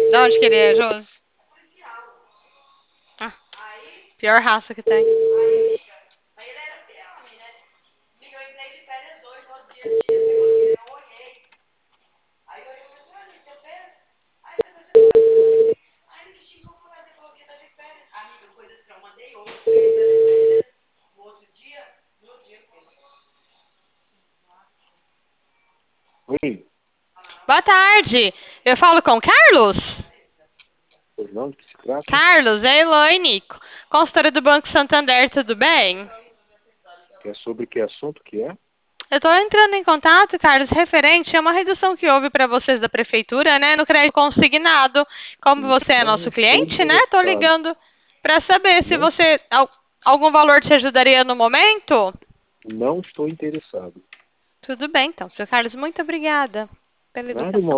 De onde que ele é, Josi? Ah, pior raça que tem. Oi, Boa tarde. Eu falo com o Carlos? pois não, de que se trata? Carlos, é Elaine, consultora do Banco Santander, tudo bem? É sobre que assunto que é? Eu estou entrando em contato, Carlos, referente a uma redução que houve para vocês da prefeitura, né, no crédito consignado. Como você é Não nosso estou cliente, né, estou interessado. ligando para saber se Não, você algum valor te ajudaria no momento. não estou interessado. Tudo bem, então, seu Carlos, muito obrigada pela Nada, uma educação.